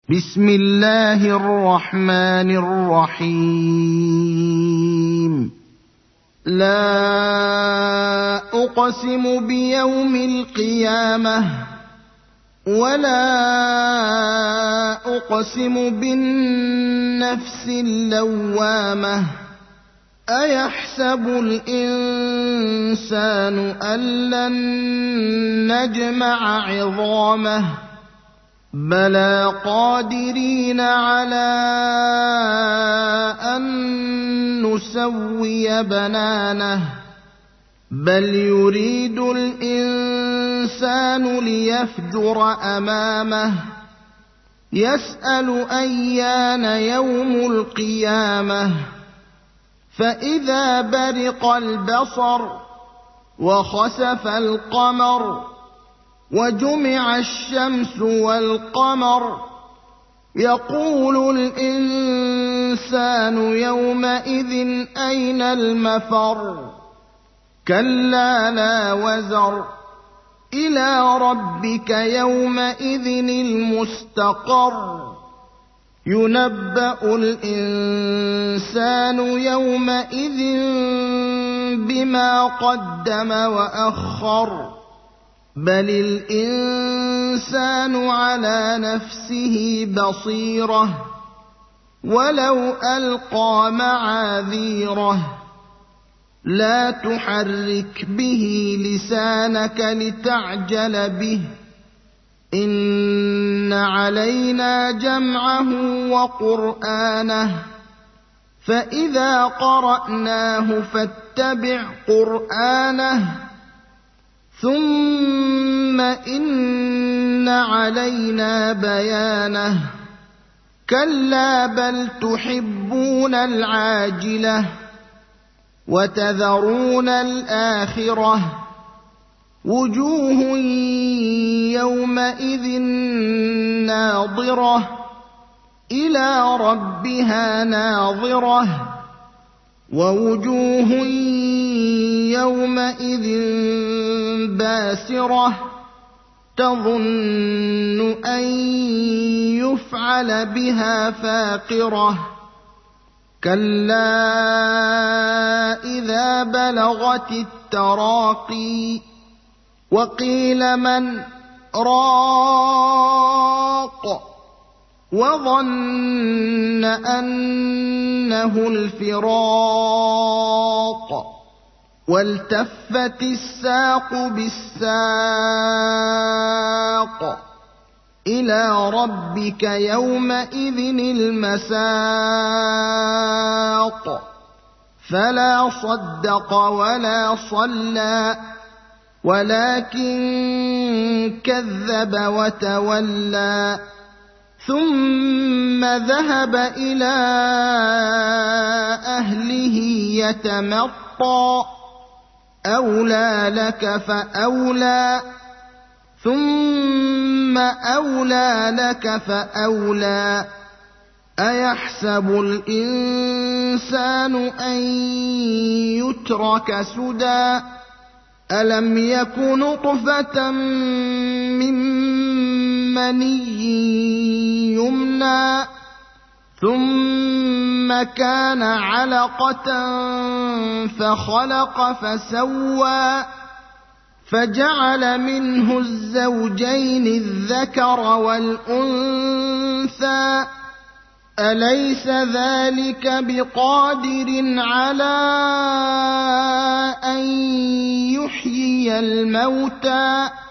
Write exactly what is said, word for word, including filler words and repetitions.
بسم الله الرحمن الرحيم لا أقسم بيوم القيامة ولا أقسم بالنفس اللوامة أيحسب الإنسان أن لن نجمع عظامه بلى قادرين على أن نسوي بنانه بل يريد الإنسان ليفجر أمامه يسأل أيان يوم القيامة فإذا برق البصر وخسف القمر وجمع الشمس والقمر يقول الإنسان يومئذ أين المفر كلا لا وزر إلى ربك يومئذ المستقر ينبأ الإنسان يومئذ بما قدم وأخر بل الإنسان على نفسه بصيرة ولو ألقى معاذيره لا تحرك به لسانك لتعجل به إن علينا جمعه وقرآنه فإذا قرأناه فاتبع قرآنه ثم إن علينا بيانه كلا بل تحبون العاجلة وتذرون الآخرة وجوه يومئذ ناظرة إلى ربها ناظرة ووجوه يومئذ باسرة تظن أن يفعل بها فاقرة كلا إذا بلغت التراقي وقيل من راق وظن أنه الفراق والتفت الساق بالساق إلى ربك يومئذ المساق فلا صدق ولا صلى ولكن كذب وتولى ثم ذهب إلى أهله يتمطى أولى لك فأولى ثم أولى لك فأولى أيحسب الإنسان أن يترك سدى ألم يك نطفة من مني يمنى ثم كان علقة فخلق فسوى فجعل منه الزوجين الذكر والأنثى أليس ذلك بقادر على أن يحيي الموتى